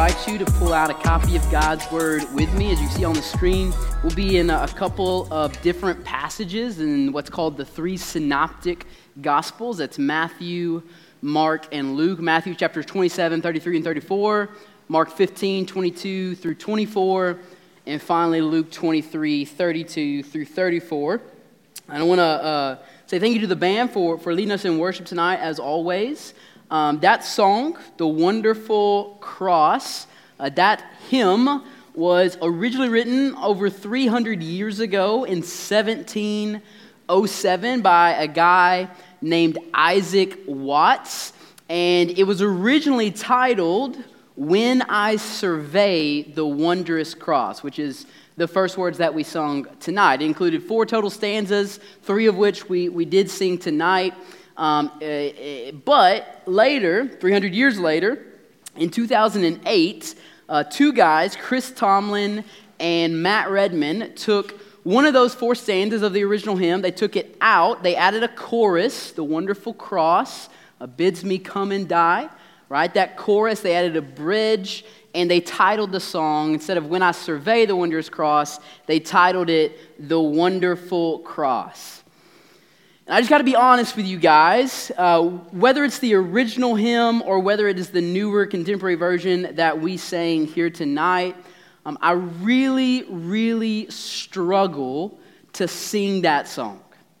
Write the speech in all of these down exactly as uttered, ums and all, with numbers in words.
invite you to pull out a copy of God's Word with me. As you see on the screen, we'll be in a couple of different passages in what's called the three synoptic Gospels. That's Matthew, Mark, and Luke. Matthew chapters twenty-seven, thirty-three, and thirty-four. Mark fifteen, twenty-two through twenty-four. And finally, Luke twenty-three, thirty-two through thirty-four. And I want to uh, say thank you to the band for, for leading us in worship tonight, as always. Um, that song, The Wonderful Cross, uh, that hymn was originally written over three hundred years ago in seventeen oh seven by a guy named Isaac Watts. And it was originally titled, When I Survey the Wondrous Cross, which is the first words that we sung tonight. It included four total stanzas, three of which we, we did sing tonight. Um, uh, but later, three hundred years later, in two thousand eight, uh, two guys, Chris Tomlin and Matt Redman, took one of those four stanzas of the original hymn. They took it out. They added a chorus, The Wonderful Cross, uh, bids me come and die. Right, that chorus, they added a bridge, and they titled the song, instead of When I Survey the Wondrous Cross, they titled it The Wonderful Cross. And I just got to be honest with you guys, uh, whether it's the original hymn or whether it is the newer contemporary version that we sang here tonight, um, I really, really struggle to sing that song.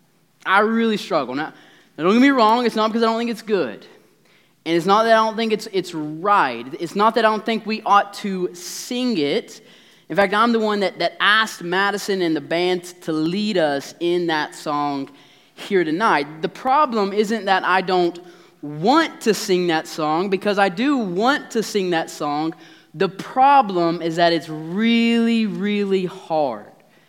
I really struggle. Now, now, don't get me wrong, it's not because I don't think it's good. And it's not that I don't think it's it's right. It's not that I don't think we ought to sing it. In fact, I'm the one that, that asked Madison and the band to lead us in that song here tonight. The problem isn't that I don't want to sing that song, because I do want to sing that song. The problem is that it's really, really hard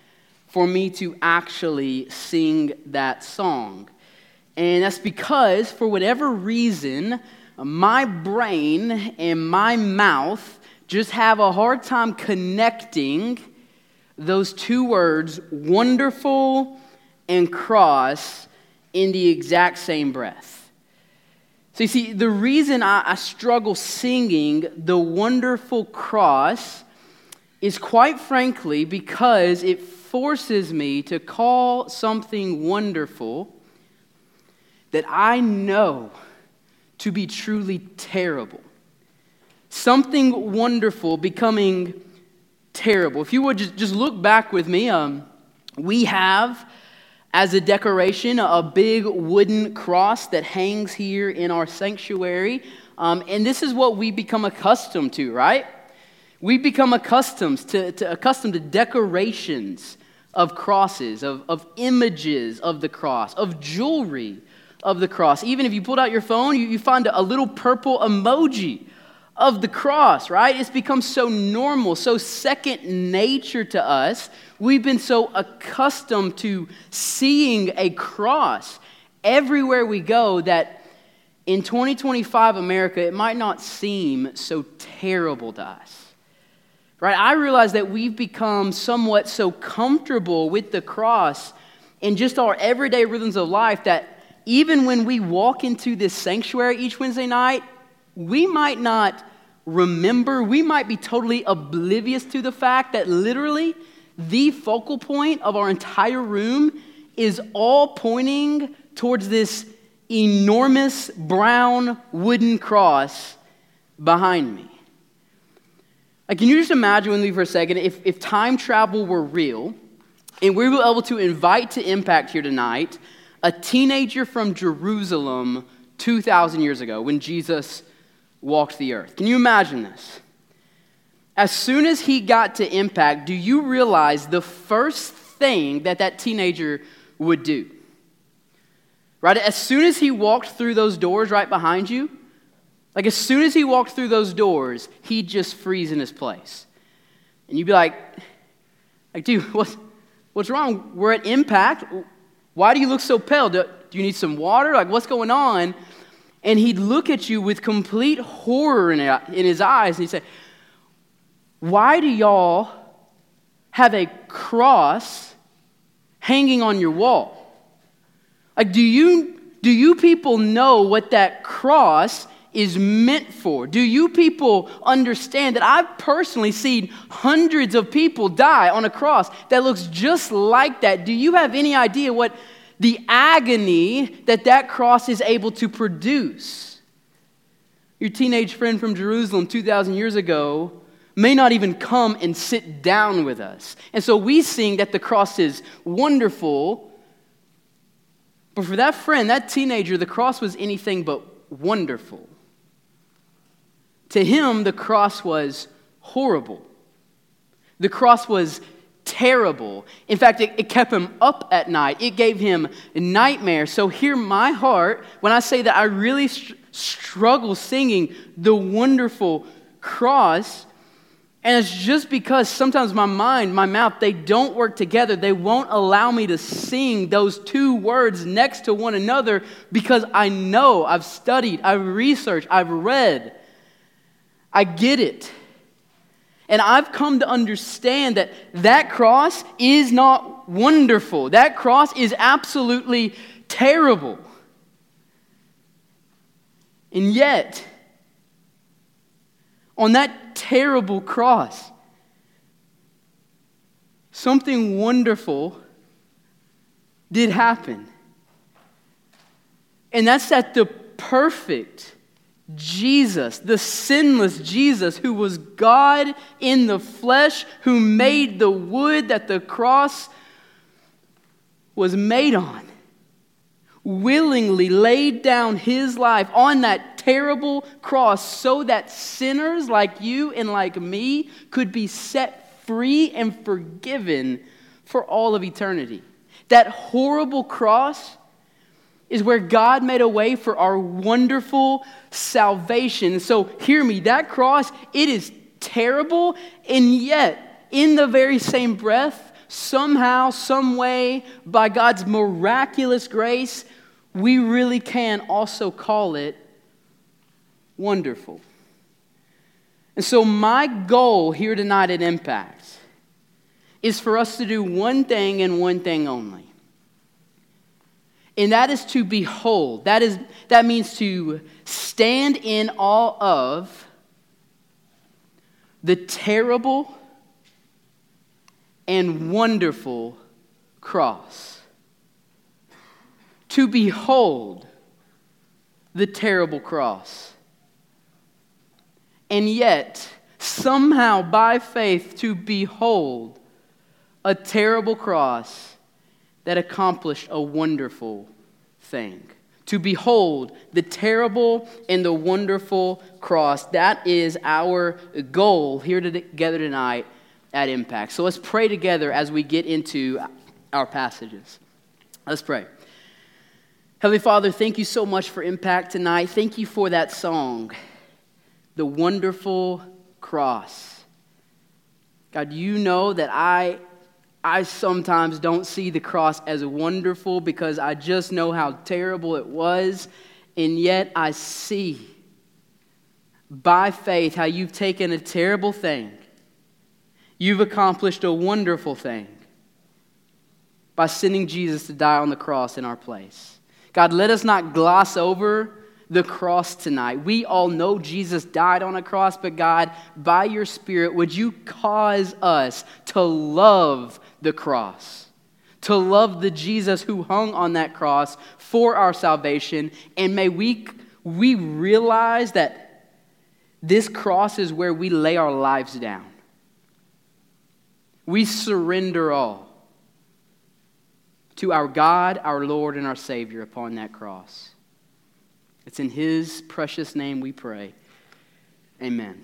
for me to actually sing that song. And that's because, for whatever reason, my brain and my mouth just have a hard time connecting those two words, wonderful and cross, in the exact same breath. So you see, the reason I, I struggle singing the wonderful cross is, quite frankly, because it forces me to call something wonderful that I know to be truly terrible. Something wonderful becoming terrible. If you would just, just look back with me, um, we have as a decoration a big wooden cross that hangs here in our sanctuary. Um, and this is what we become accustomed to, right? We become accustomed to, to accustomed to decorations of crosses, of, of images of the cross, of jewelry of the cross. Even if you pulled out your phone, you, you find a little purple emoji of the cross, right? It's become so normal, so second nature to us. We've been so accustomed to seeing a cross everywhere we go that in twenty twenty-five America, it might not seem so terrible to us. Right? I realize that we've become somewhat so comfortable with the cross in just our everyday rhythms of life that even when we walk into this sanctuary each Wednesday night, we might not remember, we might be totally oblivious to the fact that literally the focal point of our entire room is all pointing towards this enormous brown wooden cross behind me. Like, can you just imagine with me for a second, if, if time travel were real, and we were able to invite to Impact here tonight a teenager from Jerusalem two thousand years ago when Jesus walked the earth. Can you imagine this? As soon as he got to Impact, do you realize the first thing that that teenager would do? Right? As soon as he walked through those doors right behind you, like as soon as he walked through those doors, he'd just freeze in his place. And you'd be like, like, dude, what's, what's wrong? We're at Impact. Why do you look so pale? Do, do you need some water? Like, what's going on? And he'd look at you with complete horror in, it, in his eyes, and he'd say, why do y'all have a cross hanging on your wall? Like, do you, do you people know what that cross is meant for? Do you people understand that I've personally seen hundreds of people die on a cross that looks just like that? Do you have any idea what the agony that that cross is able to produce? Your teenage friend from Jerusalem two thousand years ago may not even come and sit down with us. And so we sing that the cross is wonderful. But for that friend, that teenager, the cross was anything but wonderful. To him, the cross was horrible. The cross was terrible. In fact, it, it kept him up at night. It gave him nightmares. So hear my heart when I say that I really str- struggle singing the wonderful cross. And it's just because sometimes my mind, my mouth, they don't work together. They won't allow me to sing those two words next to one another because I know, I've studied, I've researched, I've read. I get it. And I've come to understand that that cross is not wonderful. That cross is absolutely terrible. And yet, on that terrible cross, something wonderful did happen. And that's that the perfect Jesus, the sinless Jesus, who was God in the flesh, who made the wood that the cross was made on, willingly laid down his life on that terrible cross so that sinners like you and like me could be set free and forgiven for all of eternity. That horrible cross is where God made a way for our wonderful salvation. So hear me, that cross, it is terrible, and yet in the very same breath, somehow, some way, by God's miraculous grace, we really can also call it wonderful. And so my goal here tonight at Impact is for us to do one thing and one thing only. And that is to behold. That is that means to stand in awe of the terrible and wonderful cross. To behold the terrible cross. And yet, somehow by faith, to behold a terrible cross that accomplished a wonderful thing. To behold the terrible and the wonderful cross. That is our goal here together tonight at Impact. So let's pray together as we get into our passages. Let's pray. Heavenly Father, thank you so much for Impact tonight. Thank you for that song, The Wonderful Cross. God, you know that I I sometimes don't see the cross as wonderful because I just know how terrible it was, and yet I see by faith how you've taken a terrible thing. You've accomplished a wonderful thing by sending Jesus to die on the cross in our place. God, let us not gloss over the cross tonight. We all know Jesus died on a cross, but God, by your Spirit, would you cause us to love the cross, to love the Jesus who hung on that cross for our salvation, and may we, we realize that this cross is where we lay our lives down. We surrender all to our God, our Lord, and our Savior upon that cross. It's in his precious name we pray. Amen.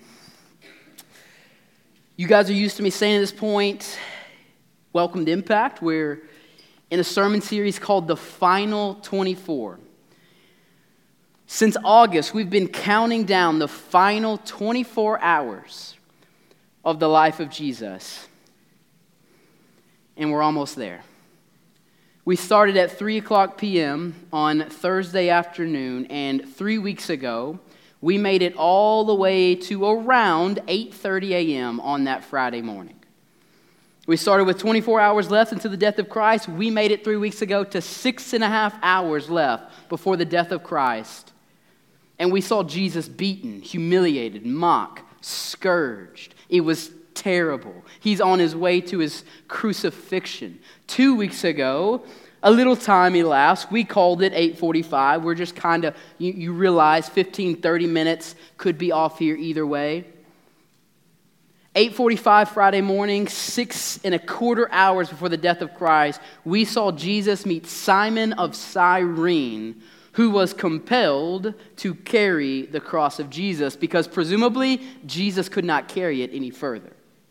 You guys are used to me saying at this point, welcome to Impact. We're in a sermon series called The Final twenty-four. Since August, we've been counting down the final twenty-four hours of the life of Jesus. And we're almost there. We started at three o'clock p.m. on Thursday afternoon, and three weeks ago, we made it all the way to around eight thirty a.m. on that Friday morning. We started with twenty-four hours left until the death of Christ. We made it three weeks ago to six and a half hours left before the death of Christ. And we saw Jesus beaten, humiliated, mocked, scourged. It was terrible. He's on his way to his crucifixion. Two weeks ago, a little time elapsed. We called it eight forty-five. We're just kind of, you, you realize fifteen, thirty minutes could be off here either way. eight forty-five Friday morning, six and a quarter hours before the death of Christ, we saw Jesus meet Simon of Cyrene, who was compelled to carry the cross of Jesus because presumably Jesus could not carry it any further.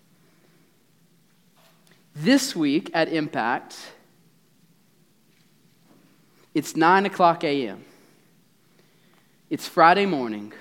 This week at Impact, it's nine o'clock a.m. It's Friday morning.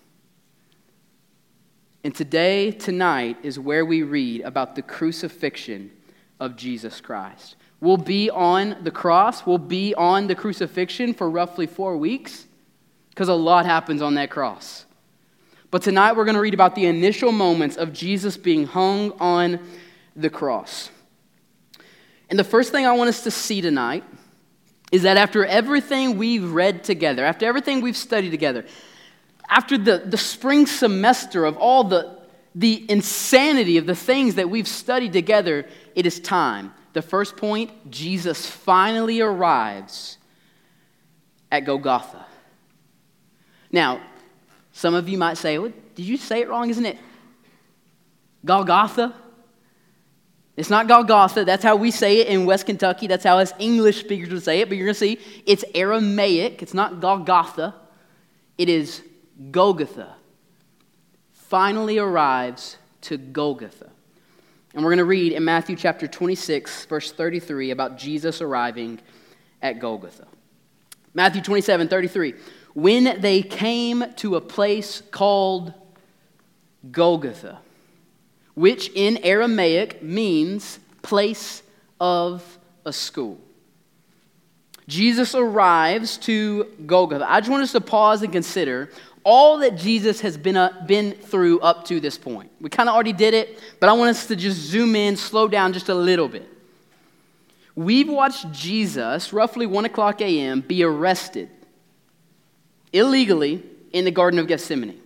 And today, tonight, is where we read about the crucifixion of Jesus Christ. We'll be on the cross, we'll be on the crucifixion for roughly four weeks because a lot happens on that cross. But tonight we're going to read about the initial moments of Jesus being hung on the cross. And the first thing I want us to see tonight is that after everything we've read together, after everything we've studied together, after the, the spring semester of all the, the insanity of the things that we've studied together, it is time. The first point, Jesus finally arrives at Golgotha. Now, some of you might say, well, did you say it wrong? Isn't it Golgotha? It's not Golgotha. That's how we say it in West Kentucky. That's how us English speakers would say it. But you're going to see it's Aramaic. It's not Golgotha. It is Golgotha. Finally arrives to Golgotha. And we're going to read in Matthew chapter twenty-six, verse thirty-three, about Jesus arriving at Golgotha. Matthew twenty-seven, thirty-three. When they came to a place called Golgotha, which in Aramaic means place of a school. Jesus arrives to Golgotha. I just want us to pause and consider all that Jesus has been, uh, been through up to this point. We kind of already did it, but I want us to just zoom in, slow down just a little bit. We've watched Jesus, roughly one o'clock a.m., be arrested illegally in the Garden of Gethsemane.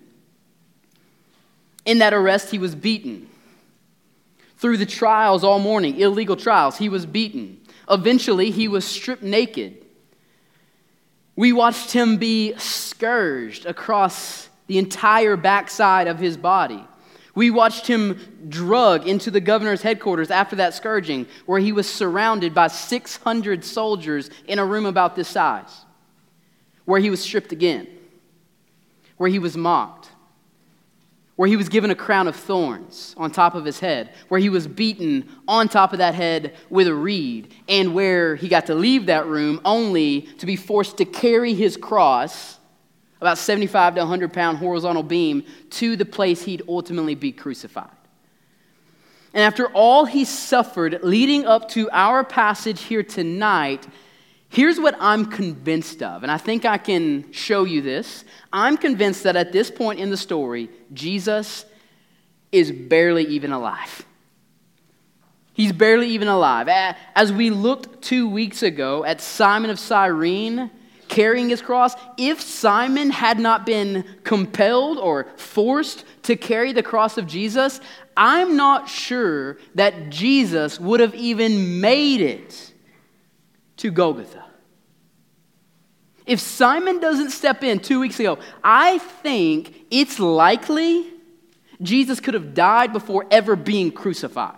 In that arrest, he was beaten. Through the trials all morning, illegal trials, he was beaten. Eventually, he was stripped naked. We watched him be scourged across the entire backside of his body. We watched him drug into the governor's headquarters after that scourging, where he was surrounded by six hundred soldiers in a room about this size, where he was stripped again, where he was mocked, where he was given a crown of thorns on top of his head, where he was beaten on top of that head with a reed, and where he got to leave that room only to be forced to carry his cross, about seventy-five to one hundred pound horizontal beam, to the place he'd ultimately be crucified. And after all he suffered leading up to our passage here tonight, here's what I'm convinced of, and I think I can show you this. I'm convinced that at this point in the story, Jesus is barely even alive. He's barely even alive. As we looked two weeks ago at Simon of Cyrene carrying his cross, if Simon had not been compelled or forced to carry the cross of Jesus, I'm not sure that Jesus would have even made it to Golgotha. If Simon doesn't step in two weeks ago, I think it's likely Jesus could have died before ever being crucified.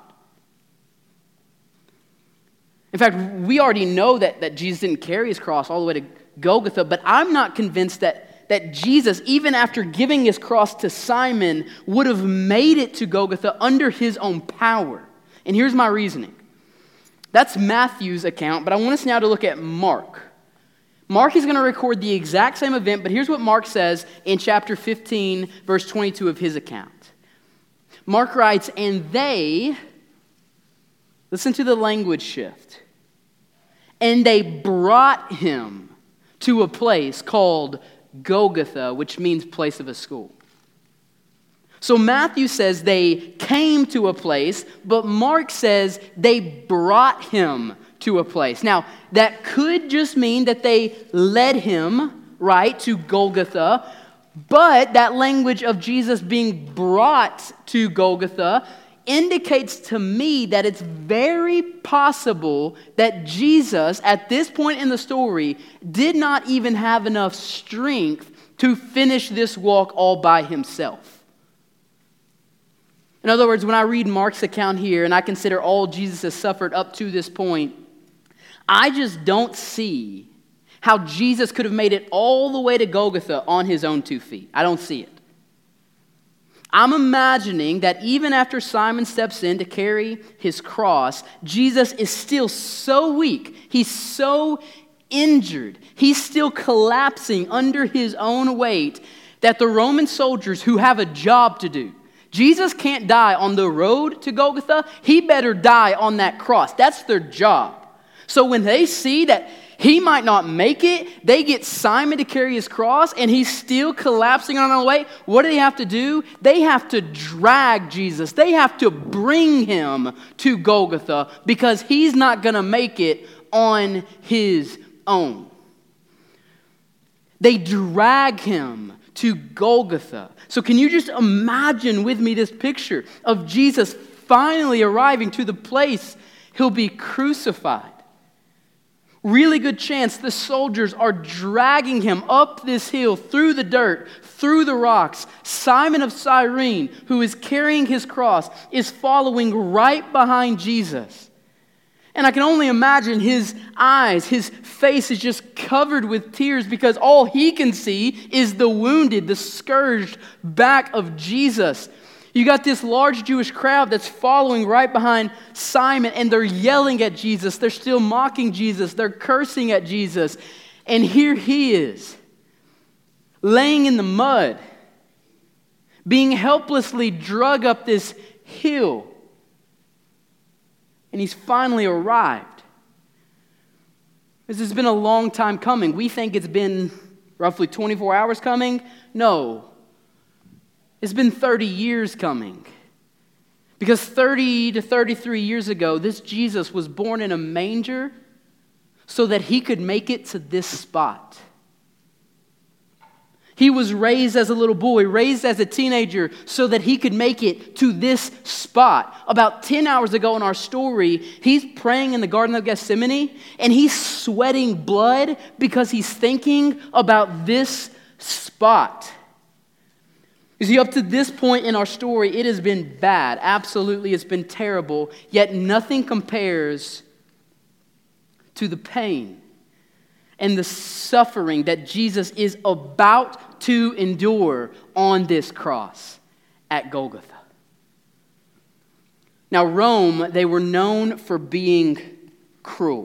In fact, we already know that, that Jesus didn't carry his cross all the way to Golgotha, but I'm not convinced that, that Jesus, even after giving his cross to Simon, would have made it to Golgotha under his own power. And here's my reasoning. That's Matthew's account, but I want us now to look at Mark. Mark is going to record the exact same event, but here's what Mark says in chapter fifteen, verse twenty-two of his account. Mark writes, and they, listen to the language shift, and they brought him to a place called Golgotha, which means place of a school. So Matthew says they came to a place, but Mark says they brought him to a place. Now, that could just mean that they led him, right, to Golgotha, But that language of Jesus being brought to Golgotha indicates to me that it's very possible that Jesus, at this point in the story, did not even have enough strength to finish this walk all by himself. In other words, when I read Mark's account here and I consider all Jesus has suffered up to this point, I just don't see how Jesus could have made it all the way to Golgotha on his own two feet. I don't see it. I'm imagining that even after Simon steps in to carry his cross, Jesus is still so weak. He's so injured. He's still collapsing under his own weight that the Roman soldiers who have a job to do, Jesus can't die on the road to Golgotha. He better die on that cross. That's their job. So when they see that he might not make it, they get Simon to carry his cross, and he's still collapsing on the way. What do they have to do? They have to drag Jesus. They have to bring him to Golgotha because he's not going to make it on his own. They drag him to Golgotha. So can you just imagine with me this picture of Jesus finally arriving to the place he'll be crucified? Really good chance the soldiers are dragging him up this hill, through the dirt, through the rocks. Simon of Cyrene, who is carrying his cross, is following right behind Jesus. And I can only imagine his eyes, his face is just covered with tears because all he can see is the wounded, the scourged back of Jesus. You got this large Jewish crowd that's following right behind Simon, and they're yelling at Jesus. They're still mocking Jesus. They're cursing at Jesus. And here he is, laying in the mud, being helplessly dragged up this hill. And he's finally arrived. This has been a long time coming. We think it's been roughly twenty-four hours coming. No. It's been thirty years coming. Because thirty to thirty-three years ago, this Jesus was born in a manger so that he could make it to this spot. He was raised as a little boy, raised as a teenager so that he could make it to this spot. About ten hours ago in our story, he's praying in the Garden of Gethsemane and he's sweating blood because he's thinking about this spot. You see, up to this point in our story, it has been bad. Absolutely, it's been terrible. Yet nothing compares to the pain and the suffering that Jesus is about to endure on this cross at Golgotha. Now, Rome, they were known for being cruel.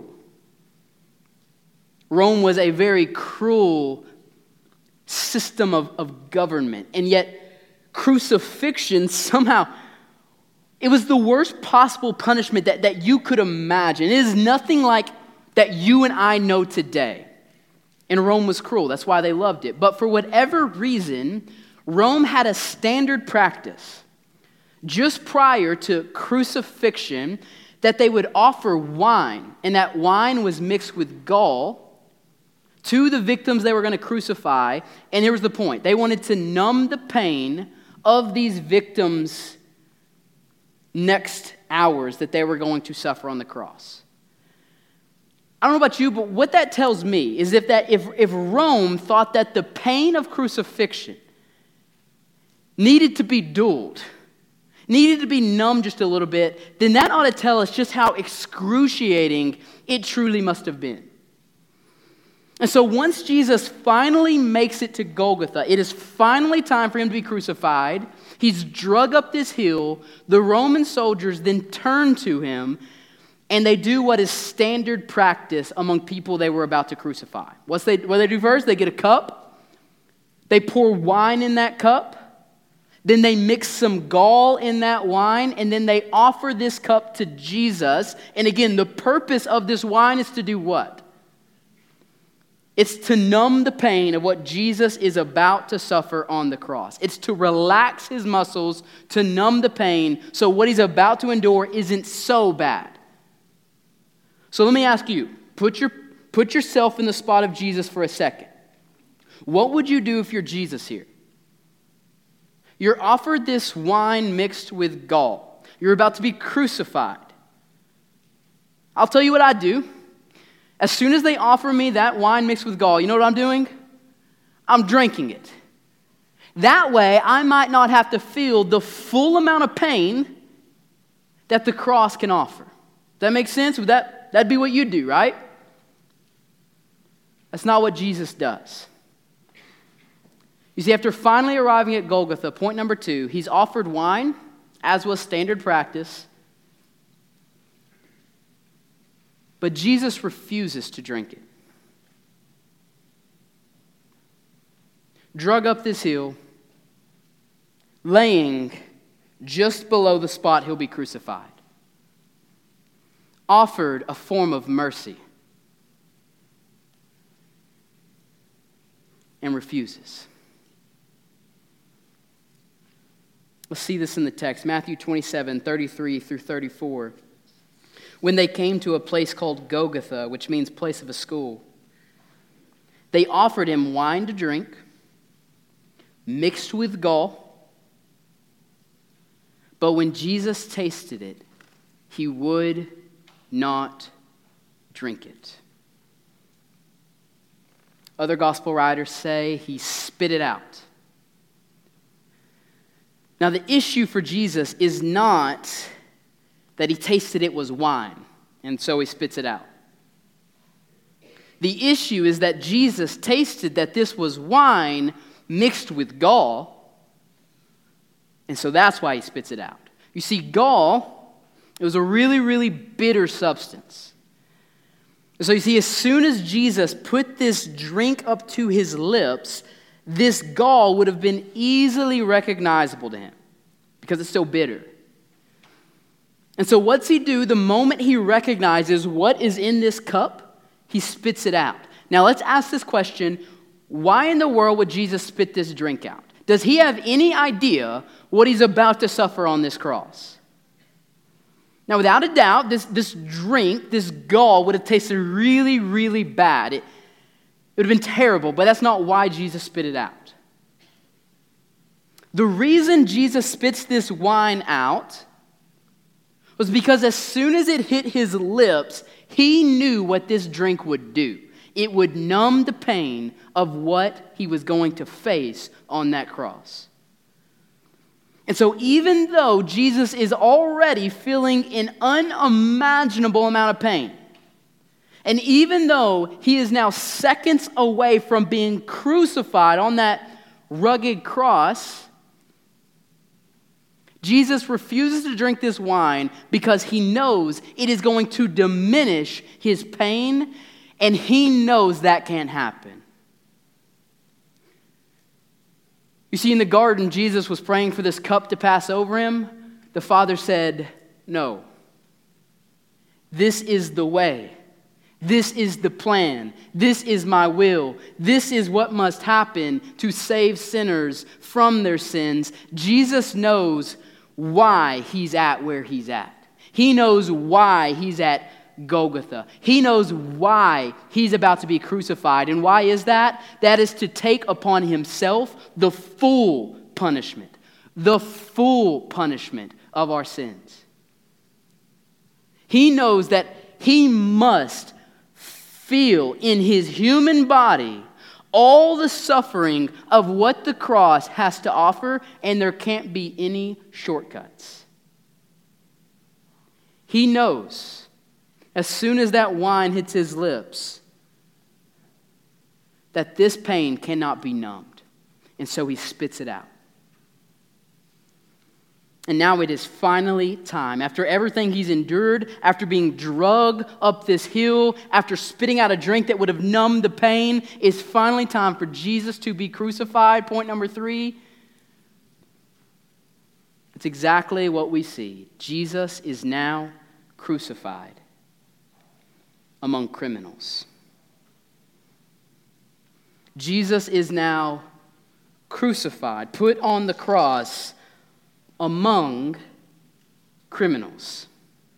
Rome was a very cruel system of, of government, and yet crucifixion somehow, it was the worst possible punishment that, that you could imagine. It is nothing like that you and I know today. And Rome was cruel. That's why they loved it. But for whatever reason, Rome had a standard practice just prior to crucifixion that they would offer wine. And that wine was mixed with gall to the victims they were going to crucify. And here was the point. They wanted to numb the pain of these victims' next hours that they were going to suffer on the cross. I don't know about you, but what that tells me is if that if, if Rome thought that the pain of crucifixion needed to be dulled, needed to be numbed just a little bit, then that ought to tell us just how excruciating it truly must have been. And so once Jesus finally makes it to Golgotha, it is finally time for him to be crucified. He's dragged up this hill. The Roman soldiers then turn to him, and they do what is standard practice among people they were about to crucify. What's they, what they do first? They get a cup. They pour wine in that cup. Then they mix some gall in that wine, and then they offer this cup to Jesus. And again, the purpose of this wine is to do what? It's to numb the pain of what Jesus is about to suffer on the cross. It's to relax his muscles, to numb the pain, so what he's about to endure isn't so bad. So let me ask you, put your put yourself in the spot of Jesus for a second. What would you do if you're Jesus here? You're offered this wine mixed with gall. You're about to be crucified. I'll tell you what I do. As soon as they offer me that wine mixed with gall, you know what I'm doing? I'm drinking it. That way, I might not have to feel the full amount of pain that the cross can offer. Does that make sense? Would that, that'd be what you'd do, right? That's not what Jesus does. You see, after finally arriving at Golgotha, point number two, he's offered wine, as was standard practice, but Jesus refuses to drink it. Drug up this hill, laying just below the spot he'll be crucified, offered a form of mercy, and refuses. Let's see this in the text, Matthew twenty-seven, thirty-three through thirty-four. When they came to a place called Golgotha, which means place of a skull, they offered him wine to drink, mixed with gall. But when Jesus tasted it, he would not drink it. Other gospel writers say he spit it out. Now, the issue for Jesus is not that he tasted it was wine, and so he spits it out. The issue is that Jesus tasted that this was wine mixed with gall, and so that's why he spits it out. You see, gall, it was a really, really bitter substance. So you see, as soon as Jesus put this drink up to his lips, this gall would have been easily recognizable to him because it's so bitter. And so what's he do the moment he recognizes what is in this cup? He spits it out. Now let's ask this question. Why in the world would Jesus spit this drink out? Does he have any idea what he's about to suffer on this cross? Now, without a doubt, this, this drink, this gall, would have tasted really, really bad. It, it would have been terrible, but that's not why Jesus spit it out. The reason Jesus spits this wine out was because as soon as it hit his lips, he knew what this drink would do. It would numb the pain of what he was going to face on that cross. And so even though Jesus is already feeling an unimaginable amount of pain, and even though he is now seconds away from being crucified on that rugged cross, Jesus refuses to drink this wine because he knows it is going to diminish his pain, and he knows that can't happen. You see, in the garden, Jesus was praying for this cup to pass over him. The Father said, no. This is the way. This is the plan. This is my will. This is what must happen to save sinners from their sins. Jesus knows why he's at where he's at. He knows why he's at Golgotha. He knows why he's about to be crucified. And why is that? That is to take upon himself the full punishment. The full punishment of our sins. He knows that he must feel in his human body all the suffering of what the cross has to offer, and there can't be any shortcuts. He knows as soon as that wine hits his lips that this pain cannot be numbed, and so he spits it out. And now it is finally time. After everything he's endured, after being drugged up this hill, after spitting out a drink that would have numbed the pain, it's finally time for Jesus to be crucified. Point number three. It's exactly what we see. Jesus is now crucified among criminals. Jesus is now crucified, put on the cross among criminals.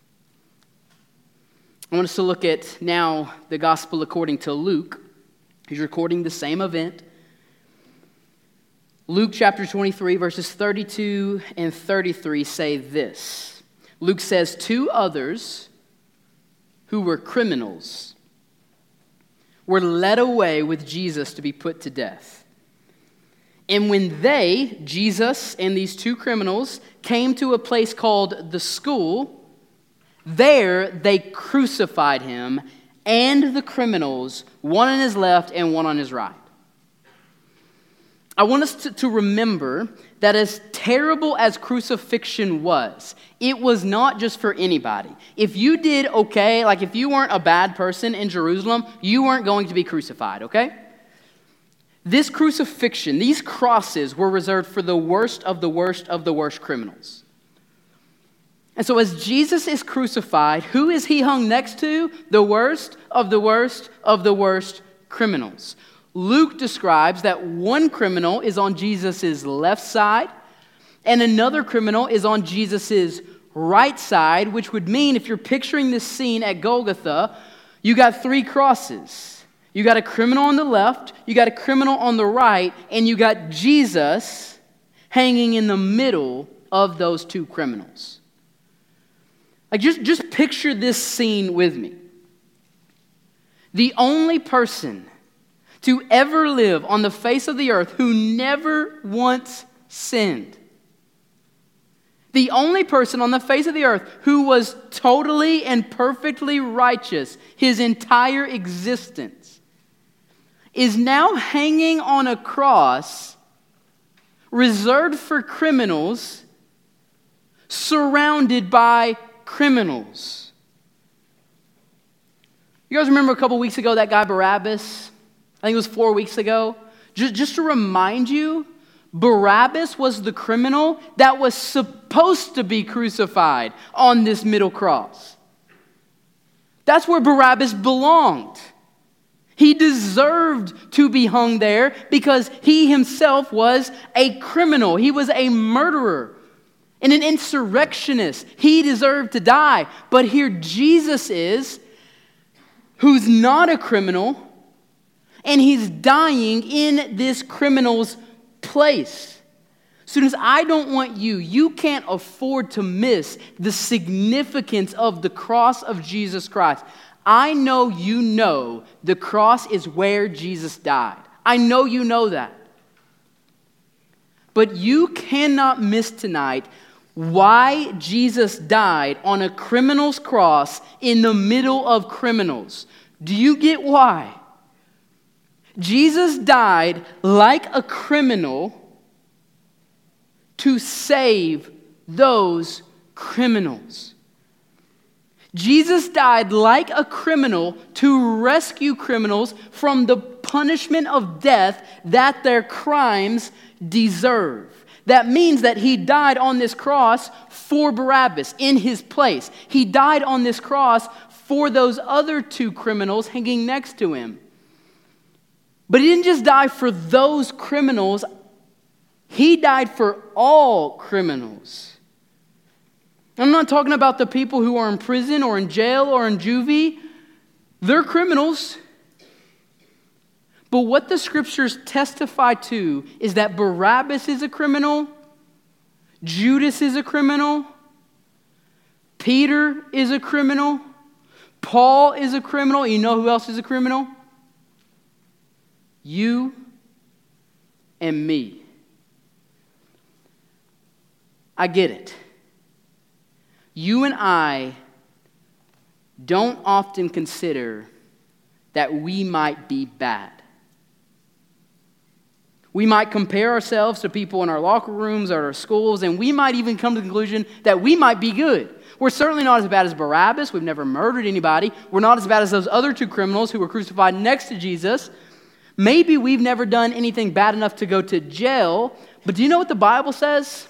I want us to look at now the gospel according to Luke. He's recording the same event. Luke chapter twenty-three, verses thirty-two and thirty-three say this. Luke says, two others who were criminals were led away with Jesus to be put to death. And when they, Jesus and these two criminals, came to a place called the School, there they crucified him and the criminals, one on his left and one on his right. I want us to, to remember that as terrible as crucifixion was, it was not just for anybody. If you did okay, like if you weren't a bad person in Jerusalem, you weren't going to be crucified, okay? This crucifixion, these crosses were reserved for the worst of the worst of the worst criminals. And so as Jesus is crucified, who is he hung next to? The worst of the worst of the worst criminals. Luke describes that one criminal is on Jesus' left side and another criminal is on Jesus' right side, which would mean if you're picturing this scene at Golgotha, you got three crosses. You got a criminal on the left, you got a criminal on the right, and you got Jesus hanging in the middle of those two criminals. Like just, just picture this scene with me. The only person to ever live on the face of the earth who never once sinned. The only person on the face of the earth who was totally and perfectly righteous his entire existence is now hanging on a cross reserved for criminals, surrounded by criminals. You guys remember a couple weeks ago that guy Barabbas? I think it was four weeks ago. Just, just to remind you, Barabbas was the criminal that was supposed to be crucified on this middle cross. That's where Barabbas belonged. He deserved to be hung there because he himself was a criminal. He was a murderer and an insurrectionist. He deserved to die. But here Jesus is, who's not a criminal, and he's dying in this criminal's place. Students, I don't want you, you can't afford to miss the significance of the cross of Jesus Christ. I know you know the cross is where Jesus died. I know you know that. But you cannot miss tonight why Jesus died on a criminal's cross in the middle of criminals. Do you get why? Jesus died like a criminal to save those criminals. Jesus died like a criminal to rescue criminals from the punishment of death that their crimes deserve. That means that he died on this cross for Barabbas in his place. He died on this cross for those other two criminals hanging next to him. But he didn't just die for those criminals. He died for all criminals. I'm not talking about the people who are in prison or in jail or in juvie. They're criminals. But what the scriptures testify to is that Barabbas is a criminal, Judas is a criminal, Peter is a criminal, Paul is a criminal. You know who else is a criminal? You and me. I get it. You and I don't often consider that we might be bad. We might compare ourselves to people in our locker rooms or our schools, and we might even come to the conclusion that we might be good. We're certainly not as bad as Barabbas. We've never murdered anybody. We're not as bad as those other two criminals who were crucified next to Jesus. Maybe we've never done anything bad enough to go to jail, but do you know what the Bible says?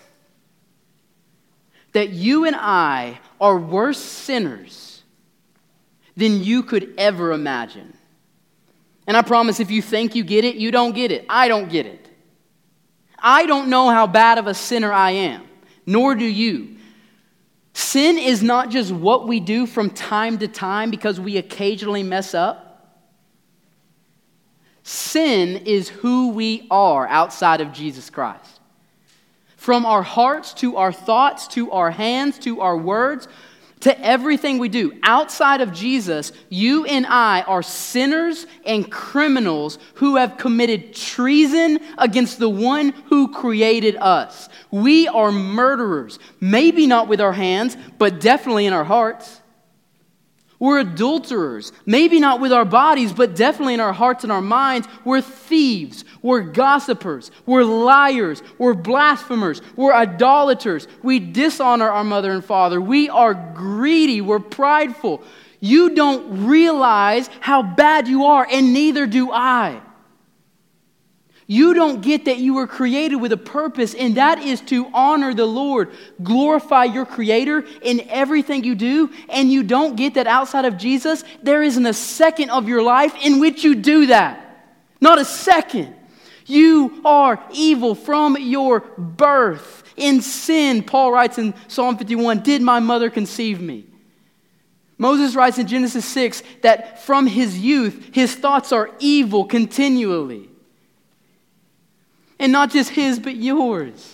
That you and I are worse sinners than you could ever imagine. And I promise if you think you get it, you don't get it. I don't get it. I don't know how bad of a sinner I am, nor do you. Sin is not just what we do from time to time because we occasionally mess up. Sin is who we are outside of Jesus Christ. From our hearts to our thoughts to our hands to our words to everything we do. Outside of Jesus, you and I are sinners and criminals who have committed treason against the one who created us. We are murderers, maybe not with our hands, but definitely in our hearts. We're adulterers, maybe not with our bodies, but definitely in our hearts and our minds. We're thieves, we're gossipers, we're liars, we're blasphemers, we're idolaters. We dishonor our mother and father. We are greedy, we're prideful. You don't realize how bad you are, and neither do I. You don't get that you were created with a purpose, and that is to honor the Lord, glorify your Creator in everything you do, and you don't get that outside of Jesus, there isn't a second of your life in which you do that. Not a second. You are evil from your birth. In sin, Paul writes in Psalm fifty-one, did my mother conceive me? Moses writes in Genesis six that from his youth, his thoughts are evil continually. And not just his, but yours.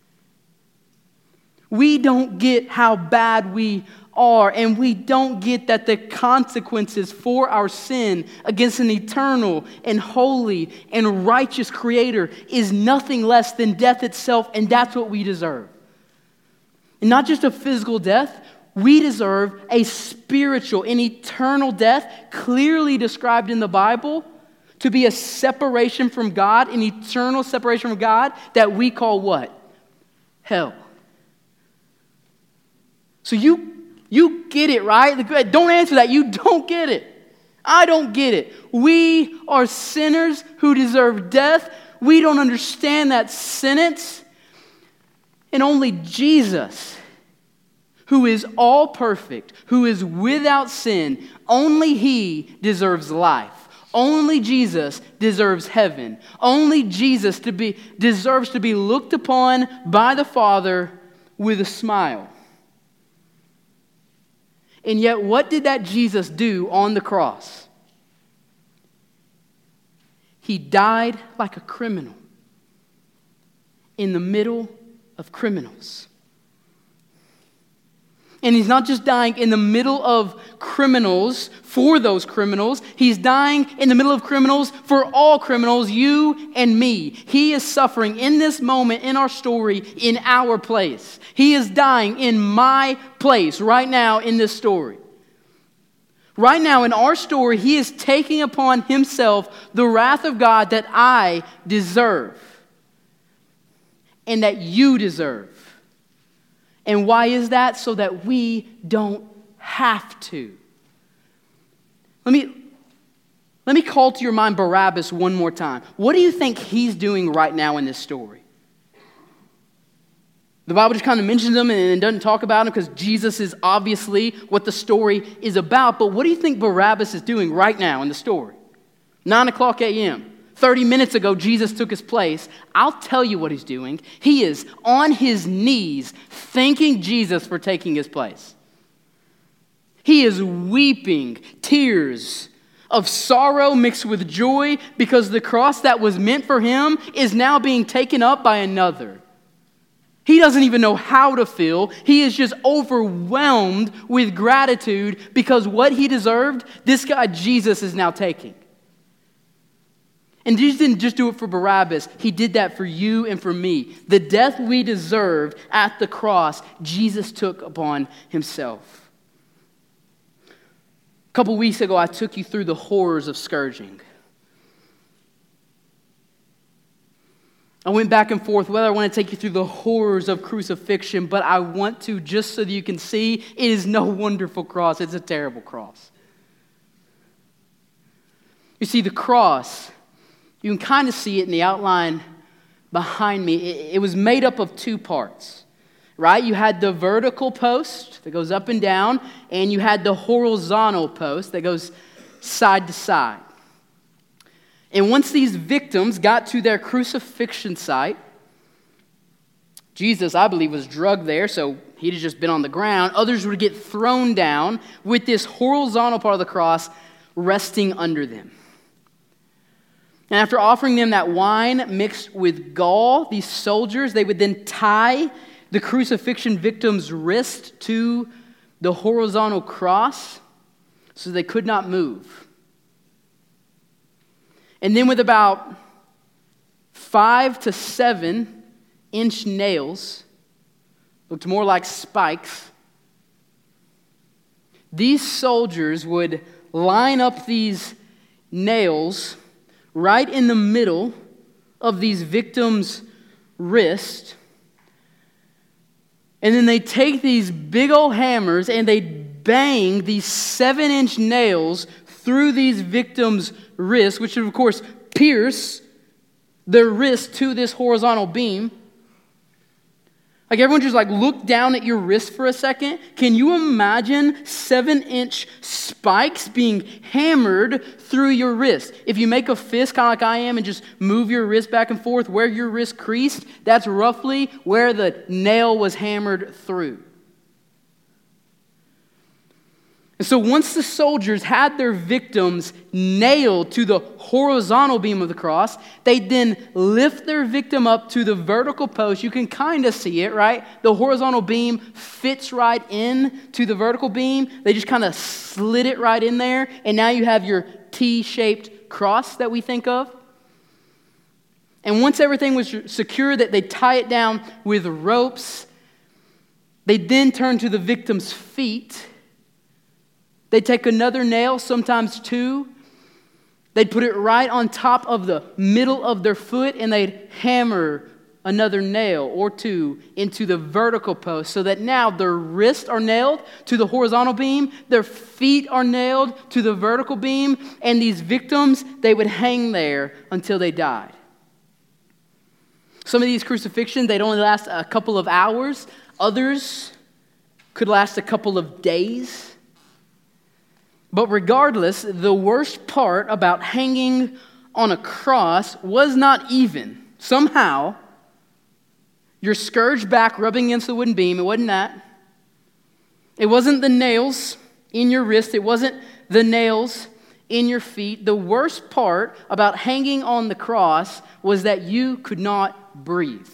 We don't get how bad we are, and we don't get that the consequences for our sin against an eternal and holy and righteous Creator is nothing less than death itself, and that's what we deserve. And not just a physical death, we deserve a spiritual and eternal death, clearly described in the Bible, to be a separation from God, an eternal separation from God that we call what? Hell. So you, you get it, right? Don't answer that. You don't get it. I don't get it. We are sinners who deserve death. We don't understand that sentence. And only Jesus, who is all perfect, who is without sin, only He deserves life. Only Jesus deserves heaven. Only Jesus to be, deserves to be looked upon by the Father with a smile. And yet, what did that Jesus do on the cross? He died like a criminal in the middle of criminals. And He's not just dying in the middle of criminals for those criminals. He's dying in the middle of criminals for all criminals, you and me. He is suffering in this moment in our story in our place. He is dying in my place right now in this story. Right now in our story, He is taking upon Himself the wrath of God that I deserve and that you deserve. And why is that? So that we don't have to. Let me, let me call to your mind Barabbas one more time. What do you think he's doing right now in this story? The Bible just kind of mentions him and doesn't talk about him because Jesus is obviously what the story is about. But what do you think Barabbas is doing right now in the story? nine o'clock a.m. thirty minutes ago, Jesus took his place. I'll tell you what he's doing. He is on his knees thanking Jesus for taking his place. He is weeping tears of sorrow mixed with joy because the cross that was meant for him is now being taken up by another. He doesn't even know how to feel. He is just overwhelmed with gratitude because what he deserved, this guy Jesus is now taking. And Jesus didn't just do it for Barabbas. He did that for you and for me. The death we deserved at the cross, Jesus took upon himself. A couple weeks ago, I took you through the horrors of scourging. I went back and forth whether I want to take you through the horrors of crucifixion, but I want to just so that you can see it is no wonderful cross. It's a terrible cross. You see, the cross, you can kind of see it in the outline behind me. It, it was made up of two parts, right? You had the vertical post that goes up and down, and you had the horizontal post that goes side to side. And once these victims got to their crucifixion site, Jesus, I believe, was drugged there, so he'd have just been on the ground. Others would get thrown down with this horizontal part of the cross resting under them. And after offering them that wine mixed with gall, these soldiers, they would then tie the crucifixion victim's wrist to the horizontal cross so they could not move. And then with about five to seven inch nails, looked more like spikes, these soldiers would line up these nails right in the middle of these victims' wrist. And then they take these big old hammers and they bang these seven inch nails through these victims' wrists, which would of course pierce their wrist to this horizontal beam. Like everyone just like look down at your wrist for a second. Can you imagine seven inch spikes being hammered through your wrist? If you make a fist kind of like I am and just move your wrist back and forth where your wrist creased, that's roughly where the nail was hammered through. And so once the soldiers had their victims nailed to the horizontal beam of the cross, they then lift their victim up to the vertical post. You can kind of see it, right? The horizontal beam fits right in to the vertical beam. They just kind of slid it right in there, and now you have your T-shaped cross that we think of. And once everything was secure, that they tie it down with ropes, they then turn to the victim's feet. They'd take another nail, sometimes two. They'd put it right on top of the middle of their foot, and they'd hammer another nail or two into the vertical post so that now their wrists are nailed to the horizontal beam, their feet are nailed to the vertical beam, and these victims, they would hang there until they died. Some of these crucifixions, they'd only last a couple of hours. Others could last a couple of days. But regardless, the worst part about hanging on a cross was not even. Somehow, your scourged back rubbing against the wooden beam, it wasn't that. It wasn't the nails in your wrist. It wasn't the nails in your feet. The worst part about hanging on the cross was that you could not breathe.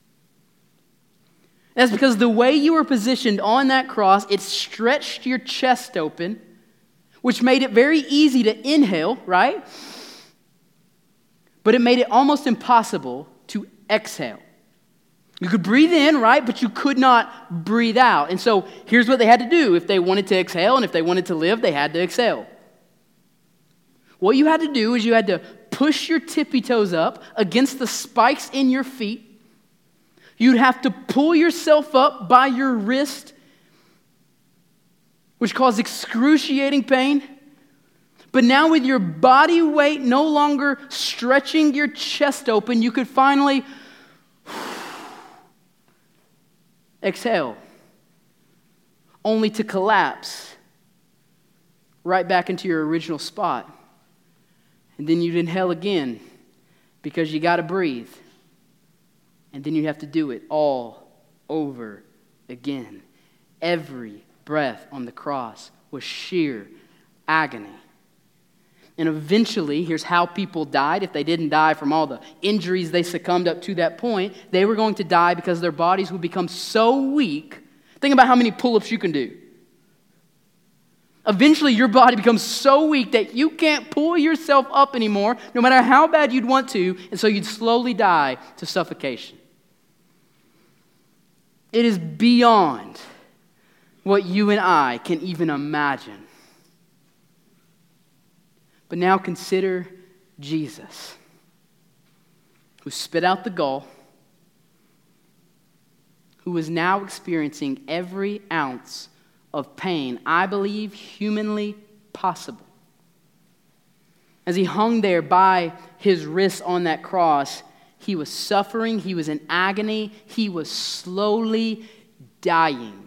That's because the way you were positioned on that cross, it stretched your chest open, which made it very easy to inhale, right? But it made it almost impossible to exhale. You could breathe in, right? But you could not breathe out. And so here's what they had to do. If they wanted to exhale and if they wanted to live, they had to exhale. What you had to do is you had to push your tippy toes up against the spikes in your feet. You'd have to pull yourself up by your wrist, which caused excruciating pain. But now with your body weight no longer stretching your chest open, you could finally exhale, only to collapse right back into your original spot. And then you'd inhale again because you got to breathe. And then you have to do it all over again. Every breath on the cross was sheer agony. And eventually, here's how people died. If they didn't die from all the injuries they succumbed up to that point, they were going to die because their bodies would become so weak. Think about how many pull-ups you can do. Eventually, your body becomes so weak that you can't pull yourself up anymore, no matter how bad you'd want to, and so you'd slowly die to suffocation. It is beyond what you and I can even imagine. But now consider Jesus, who spit out the gall, who is now experiencing every ounce of pain, I believe, humanly possible. As he hung there by his wrists on that cross, he was suffering, he was in agony, he was slowly dying.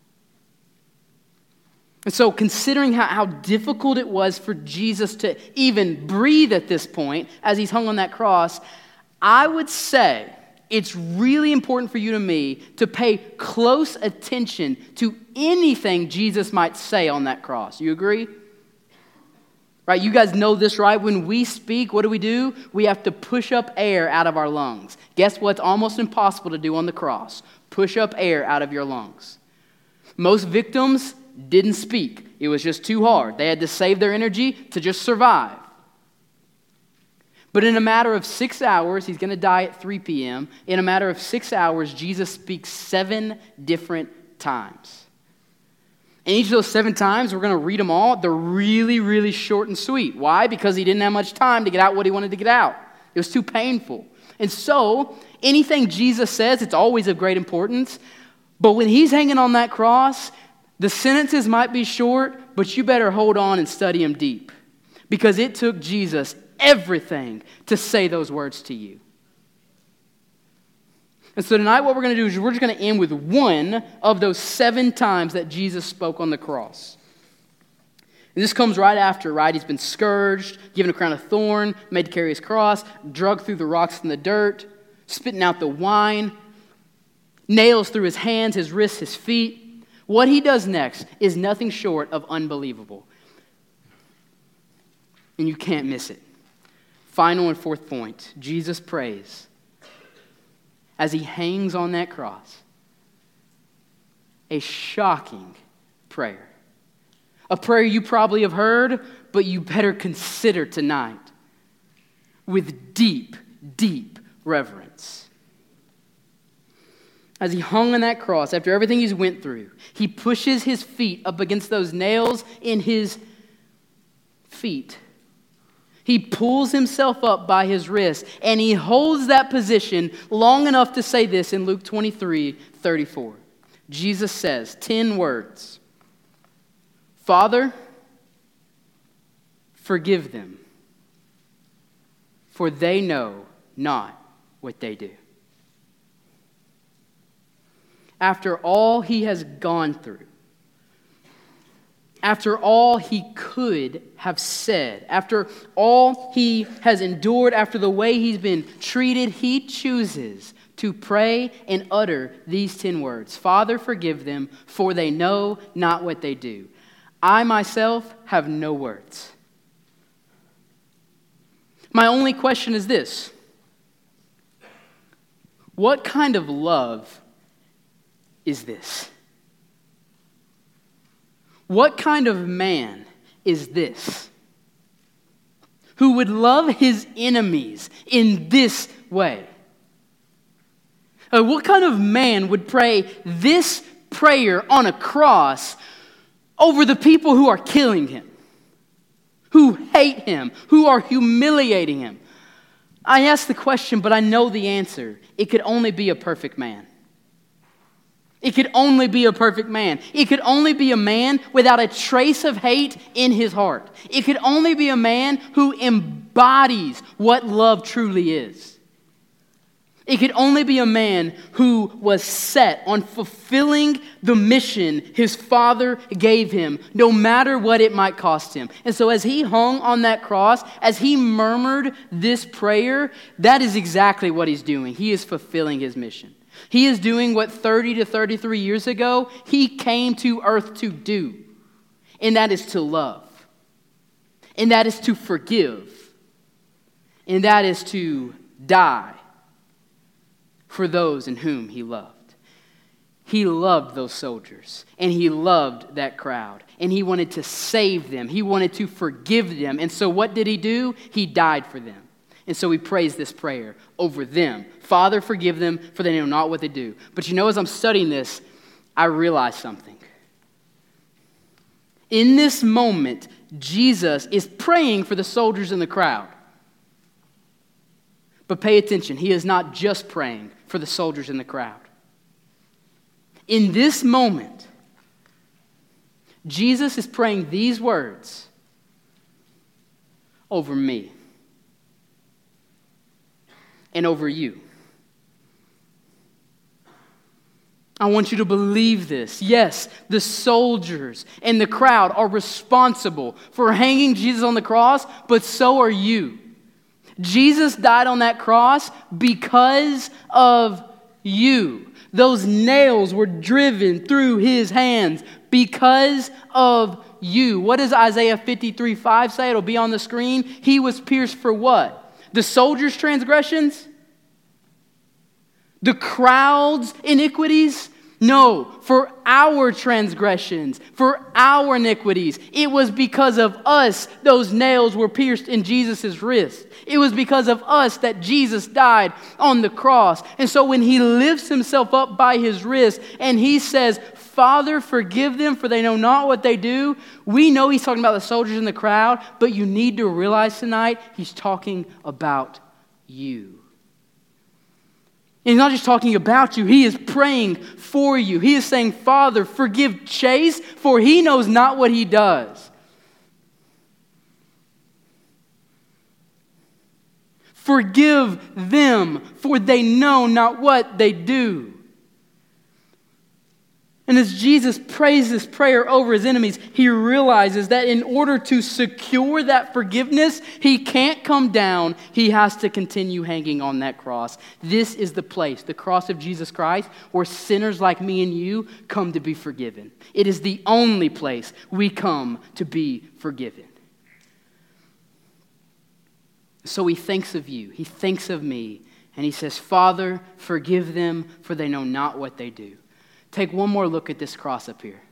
And so considering how, how difficult it was for Jesus to even breathe at this point as he's hung on that cross, I would say it's really important for you and me to pay close attention to anything Jesus might say on that cross. You agree? Right? You guys know this, right? When we speak, what do we do? We have to push up air out of our lungs. Guess what's almost impossible to do on the cross? Push up air out of your lungs. Most victims didn't speak. It was just too hard. They had to save their energy to just survive. But in a matter of six hours, he's going to die at three p.m. In a matter of six hours, Jesus speaks seven different times. And each of those seven times, we're going to read them all. They're really, really short and sweet. Why? Because he didn't have much time to get out what he wanted to get out. It was too painful. And so, anything Jesus says, it's always of great importance. But when he's hanging on that cross, the sentences might be short, but you better hold on and study them deep. Because it took Jesus everything to say those words to you. And so tonight what we're going to do is we're just going to end with one of those seven times that Jesus spoke on the cross. And this comes right after, right? He's been scourged, given a crown of thorn, made to carry his cross, drugged through the rocks and the dirt, spitting out the wine, nails through his hands, his wrists, his feet. What he does next is nothing short of unbelievable. And you can't miss it. Final and fourth point, Jesus prays as he hangs on that cross. A shocking prayer. A prayer you probably have heard, but you better consider tonight with deep, deep reverence. As he hung on that cross, after everything he's went through, he pushes his feet up against those nails in his feet. He pulls himself up by his wrist, and he holds that position long enough to say this in Luke twenty-three thirty-four. Jesus says, ten words. Father, forgive them, for they know not what they do. After all he has gone through, after all he could have said, after all he has endured, after the way he's been treated, he chooses to pray and utter these ten words. Father, forgive them, for they know not what they do. I myself have no words. My only question is this. What kind of love is this? What kind of man is this who would love his enemies in this way? Uh, what kind of man would pray this prayer on a cross over the people who are killing him, who hate him, who are humiliating him? I ask the question, but I know the answer. It could only be a perfect man. It could only be a perfect man. It could only be a man without a trace of hate in his heart. It could only be a man who embodies what love truly is. It could only be a man who was set on fulfilling the mission his father gave him, no matter what it might cost him. And so as he hung on that cross, as he murmured this prayer, that is exactly what he's doing. He is fulfilling his mission. He is doing what thirty to thirty-three years ago he came to earth to do. And that is to love. And that is to forgive. And that is to die for those in whom he loved. He loved those soldiers. And he loved that crowd. And he wanted to save them. He wanted to forgive them. And so what did he do? He died for them. And so he prays this prayer over them. Father, forgive them, for they know not what they do. But you know, as I'm studying this, I realized something. In this moment, Jesus is praying for the soldiers in the crowd. But pay attention, he is not just praying for the soldiers in the crowd. In this moment, Jesus is praying these words over me. And over you. I want you to believe this. Yes, the soldiers and the crowd are responsible for hanging Jesus on the cross, but so are you. Jesus died on that cross because of you. Those nails were driven through his hands because of you. What does Isaiah fifty-three five say? It'll be on the screen. He was pierced for what? The soldiers' transgressions? The crowd's iniquities? No, for our transgressions, for our iniquities. It was because of us those nails were pierced in Jesus' wrist. It was because of us that Jesus died on the cross. And so when he lifts himself up by his wrist and he says, Father, forgive them, for they know not what they do, we know he's talking about the soldiers in the crowd, but you need to realize tonight he's talking about you. And he's not just talking about you, he is praying for you. He is saying, Father, forgive Chase, for he knows not what he does. Forgive them, for they know not what they do. And as Jesus prays this prayer over his enemies, he realizes that in order to secure that forgiveness, he can't come down. He has to continue hanging on that cross. This is the place, the cross of Jesus Christ, where sinners like me and you come to be forgiven. It is the only place we come to be forgiven. So he thinks of you. He thinks of me. And he says, Father, forgive them, for they know not what they do. Take one more look at this cross up here.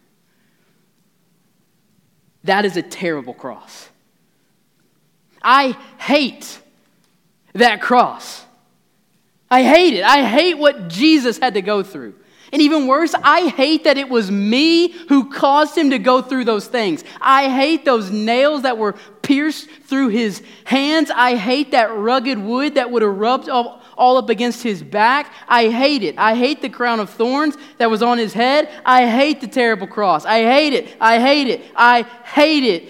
That is a terrible cross. I hate that cross. I hate it. I hate what Jesus had to go through. And even worse, I hate that it was me who caused him to go through those things. I hate those nails that were pierced through his hands. I hate that rugged wood that would have rubbed all, all up against his back. I hate it. I hate the crown of thorns that was on his head. I hate the terrible cross. I hate it. I hate it. I hate it.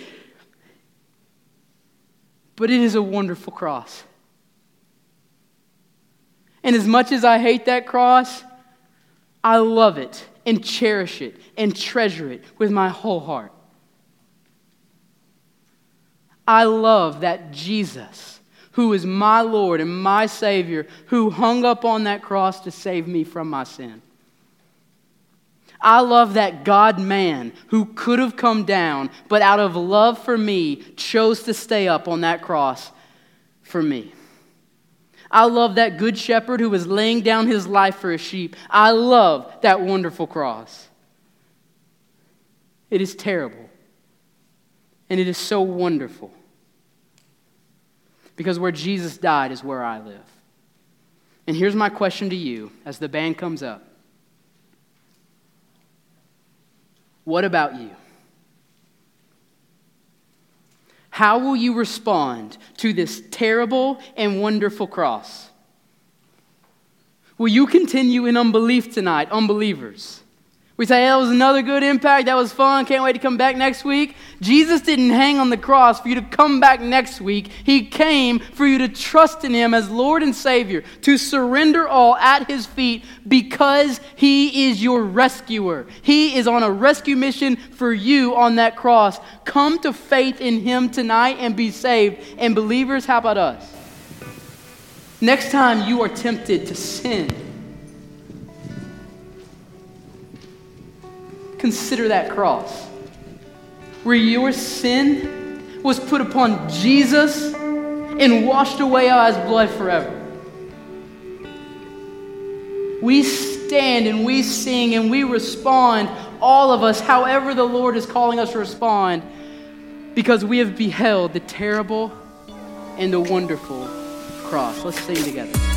But it is a wonderful cross. And as much as I hate that cross, I love it and cherish it and treasure it with my whole heart. I love that Jesus, who is my Lord and my Savior, who hung up on that cross to save me from my sin. I love that God-man who could have come down, but out of love for me, chose to stay up on that cross for me. I love that good shepherd who was laying down his life for his sheep. I love that wonderful cross. It is terrible. And it is so wonderful. Because where Jesus died is where I live. And here's my question to you as the band comes up. What about you? How will you respond to this terrible and wonderful cross? Will you continue in unbelief tonight, unbelievers? We say, hey, that was another good impact, that was fun, can't wait to come back next week. Jesus didn't hang on the cross for you to come back next week. He came for you to trust in him as Lord and Savior, to surrender all at his feet because he is your rescuer. He is on a rescue mission for you on that cross. Come to faith in him tonight and be saved. And believers, how about us? Next time you are tempted to sin, consider that cross where your sin was put upon Jesus and washed away by his blood forever. We stand and we sing and we respond, all of us, however the Lord is calling us to respond, because we have beheld the terrible and the wonderful cross. Let's sing together.